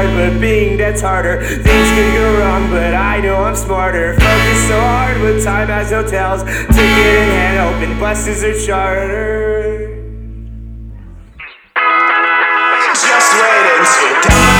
hard, but being dead's harder. Things could go wrong, but I know I'm smarter. Focus so hard, but time has no tells. Ticket in hand, open buses are chartered. Just wait until dawn.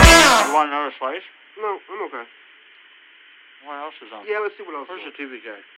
Another slice? No, I'm okay. What else is on? Yeah, let's see what else. Where's the TV guy?